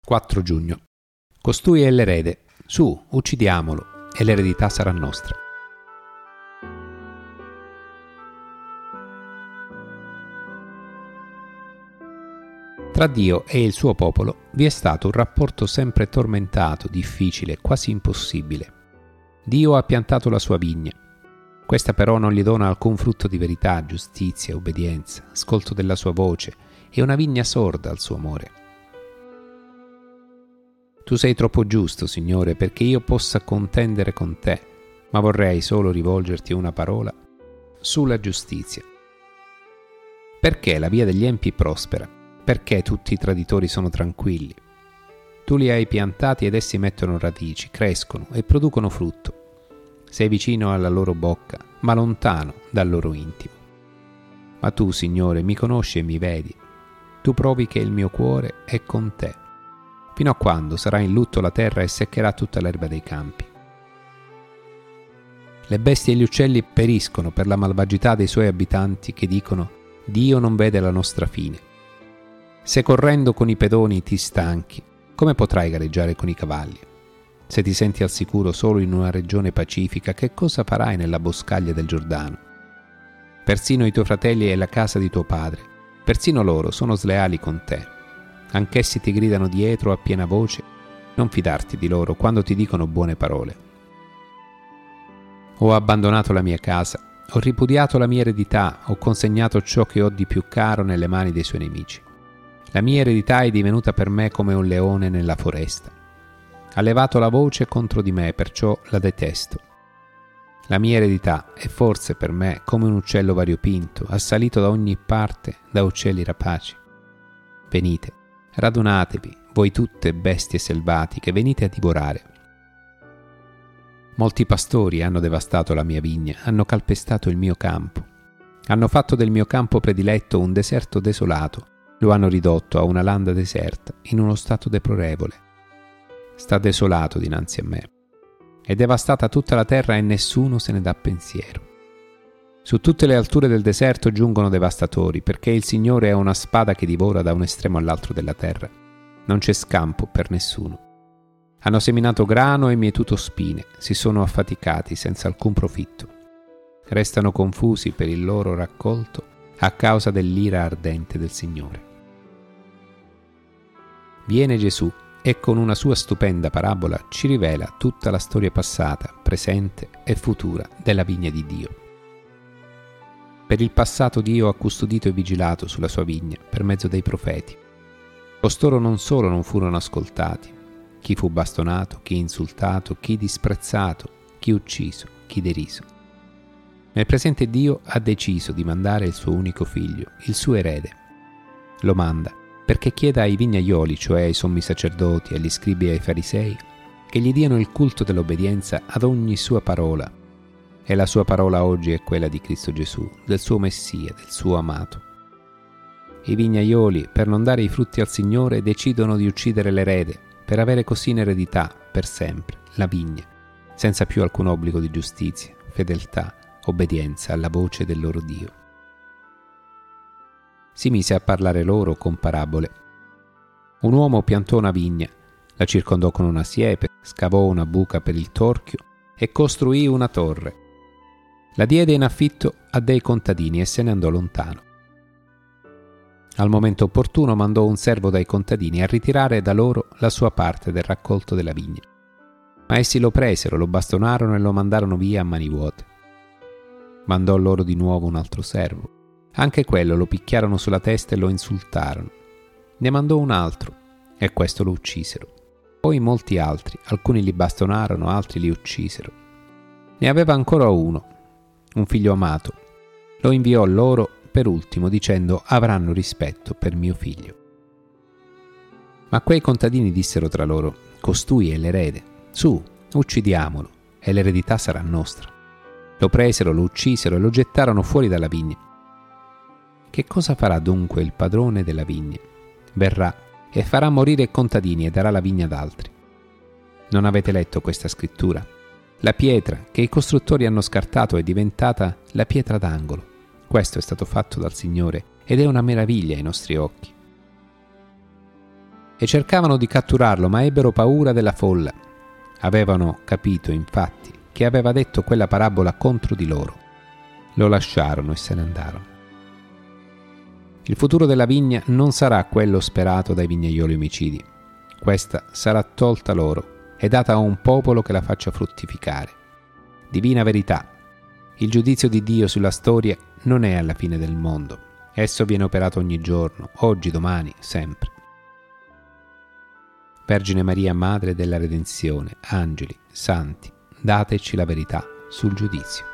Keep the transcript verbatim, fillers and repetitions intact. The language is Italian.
quattro giugno. Costui è l'erede. Su, uccidiamolo, e l'eredità sarà nostra. Tra Dio e il suo popolo vi è stato un rapporto sempre tormentato, difficile, quasi impossibile. Dio ha piantato la sua vigna. Questa però non gli dona alcun frutto di verità, giustizia, obbedienza, ascolto della sua voce e una vigna sorda al suo amore. Tu sei troppo giusto, Signore, perché io possa contendere con te, ma vorrei solo rivolgerti una parola sulla giustizia. Perché la via degli empi prospera? Perché tutti i traditori sono tranquilli? Tu li hai piantati ed essi mettono radici, crescono e producono frutto. Sei vicino alla loro bocca, ma lontano dal loro intimo. Ma tu, Signore, mi conosci e mi vedi. Tu provi che il mio cuore è con te. Fino a quando sarà in lutto la terra e seccherà tutta l'erba dei campi. Le bestie e gli uccelli periscono per la malvagità dei suoi abitanti che dicono: Dio non vede la nostra fine. Se correndo con i pedoni ti stanchi, come potrai gareggiare con i cavalli? Se ti senti al sicuro solo in una regione pacifica, che cosa farai nella boscaglia del Giordano? Persino i tuoi fratelli e la casa di tuo padre, persino loro sono sleali con te. Anch'essi ti gridano dietro a piena voce. Non fidarti di loro quando ti dicono buone parole. Ho abbandonato la mia casa, ho ripudiato la mia eredità, ho consegnato ciò che ho di più caro nelle mani dei suoi nemici. La mia eredità è divenuta per me come un leone nella foresta. Ha levato la voce contro di me, perciò la detesto. La mia eredità è forse per me come un uccello variopinto, assalito da ogni parte da uccelli rapaci. Venite, radunatevi, voi tutte bestie selvatiche, venite a divorare. Molti pastori hanno devastato la mia vigna, hanno calpestato il mio campo. Hanno fatto del mio campo prediletto un deserto desolato, lo hanno ridotto a una landa deserta, in uno stato deplorevole. Sta desolato dinanzi a me. È devastata tutta la terra e nessuno se ne dà pensiero. Su tutte le alture del deserto giungono devastatori, perché il Signore è una spada che divora da un estremo all'altro della terra. Non c'è scampo per nessuno. Hanno seminato grano e mietuto spine, si sono affaticati senza alcun profitto. Restano confusi per il loro raccolto a causa dell'ira ardente del Signore. Viene Gesù e con una sua stupenda parabola ci rivela tutta la storia passata, presente e futura della vigna di Dio. Per il passato Dio ha custodito e vigilato sulla sua vigna per mezzo dei profeti. Costoro non solo non furono ascoltati, chi fu bastonato, chi insultato, chi disprezzato, chi ucciso, chi deriso. Nel presente Dio ha deciso di mandare il suo unico figlio, il suo erede. Lo manda perché chieda ai vignaioli, cioè ai sommi sacerdoti, agli scribi e ai farisei, che gli diano il culto dell'obbedienza ad ogni sua parola. E la sua parola oggi è quella di Cristo Gesù, del suo Messia, del suo amato. I vignaioli, per non dare i frutti al Signore, decidono di uccidere l'erede, per avere così in eredità, per sempre, la vigna, senza più alcun obbligo di giustizia, fedeltà, obbedienza alla voce del loro Dio. Si mise a parlare loro con parabole. Un uomo piantò una vigna, la circondò con una siepe, scavò una buca per il torchio e costruì una torre. La diede in affitto a dei contadini e se ne andò lontano. Al momento opportuno mandò un servo dai contadini a ritirare da loro la sua parte del raccolto della vigna. Ma essi lo presero, lo bastonarono e lo mandarono via a mani vuote. Mandò loro di nuovo un altro servo. Anche quello lo picchiarono sulla testa e lo insultarono. Ne mandò un altro e questo lo uccisero. Poi molti altri, alcuni li bastonarono, altri li uccisero. Ne aveva ancora uno, un figlio amato. Lo inviò loro per ultimo dicendo: avranno rispetto per mio figlio. Ma quei contadini dissero tra loro: costui è l'erede, su, uccidiamolo e l'eredità sarà nostra. Lo presero, lo uccisero e lo gettarono fuori dalla vigna. Che cosa farà dunque il padrone della vigna? Verrà e farà morire i contadini e darà la vigna ad altri. Non avete letto questa scrittura? La pietra che i costruttori hanno scartato è diventata la pietra d'angolo. Questo è stato fatto dal Signore ed è una meraviglia ai nostri occhi. e cercavano di catturarlo, ma ebbero paura della folla. Avevano capito, infatti, che aveva detto quella parabola contro di loro. Lo lasciarono e se ne andarono. Il futuro della vigna non sarà quello sperato dai vignaioli omicidi. Questa sarà tolta loro e data a un popolo che la faccia fruttificare. Divina verità. Il giudizio di Dio sulla storia non è alla fine del mondo. Esso viene operato ogni giorno, oggi, domani, sempre. Vergine Maria, Madre della Redenzione, angeli, santi, dateci la verità sul giudizio.